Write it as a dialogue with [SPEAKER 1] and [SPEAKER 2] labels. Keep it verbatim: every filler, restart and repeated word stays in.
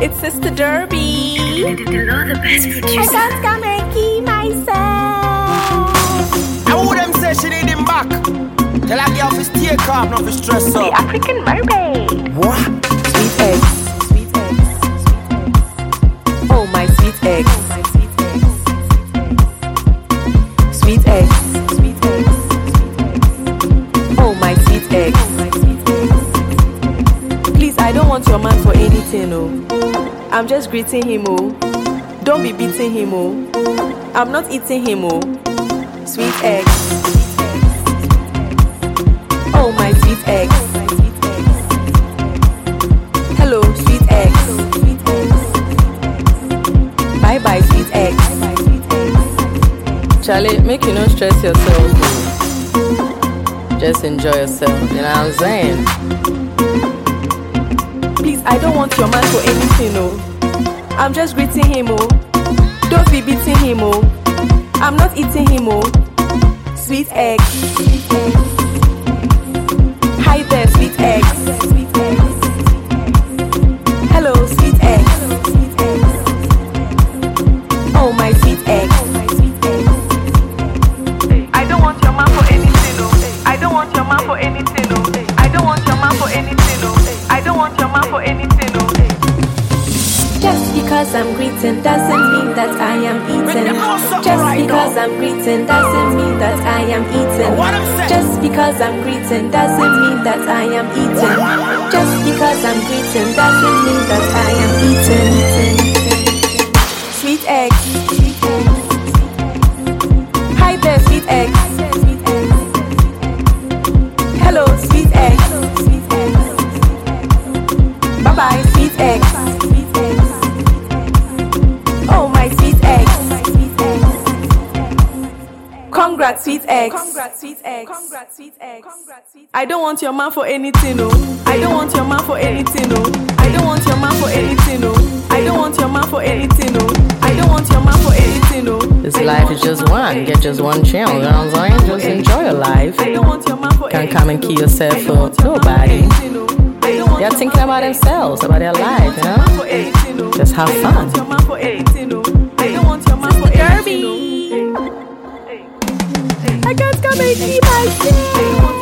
[SPEAKER 1] It's Sister Derby.
[SPEAKER 2] The, the, the, the best producer.
[SPEAKER 1] I can't come and keep myself.
[SPEAKER 3] I would them say she need him back. Tell her girl to stay calm, not to stress up.
[SPEAKER 2] The African mermaid.
[SPEAKER 3] What?
[SPEAKER 1] Sweet eggs, sweet eggs, sweet eggs. Oh my sweet eggs, oh my sweet eggs. Sweet eggs, sweet eggs, oh my sweet eggs, oh my sweet eggs. Please, I don't want your man for anything, oh. I'm just greeting him, oh. Don't be beating him, oh. I'm not eating him, oh. Sweet eggs. Oh my sweet eggs. Hello, sweet eggs. Bye bye, sweet eggs. Charlie, make you not stress yourself. Just enjoy yourself. You know what I'm saying? Please, I don't want your man for anything, oh. I'm just greeting him, oh. Don't be beating him, oh. I'm not eating him, oh. Sweet eggs. Hi there, sweet eggs. Hello, sweet eggs. Oh my sweet eggs. I don't want your man for anything, oh. I don't want your man for anything, oh. I don't want your man for anything, oh. I don't want your man for anything, oh. Just because I'm greeting doesn't mean that I am eating. Just because I'm greeting doesn't mean that I am eating. Just because I'm greeting doesn't mean that I am eating. Just because I'm greeting doesn't mean that I am eating. Sweet eggs. Hi there, sweet eggs. Hello, sweet eggs. Bye bye, sweet eggs. Oh my sweet eggs. Congrats, sweet eggs. Congrats, sweet eggs. Congrats, sweet eggs. I don't want your man for anything, no. I don't want your man for anything, no. I don't want your man for anything, no. I don't want your man for anything, no. I don't want your man for anything, no.
[SPEAKER 4] This life is just one. Get just one channel. You know what I'm saying? Just enjoy your life.
[SPEAKER 1] I don't want your man for
[SPEAKER 4] Can't come and kill yourself for nobody. They're thinking about themselves, about their life, you know? Just have fun.
[SPEAKER 1] Derby. I can't come and keep myself.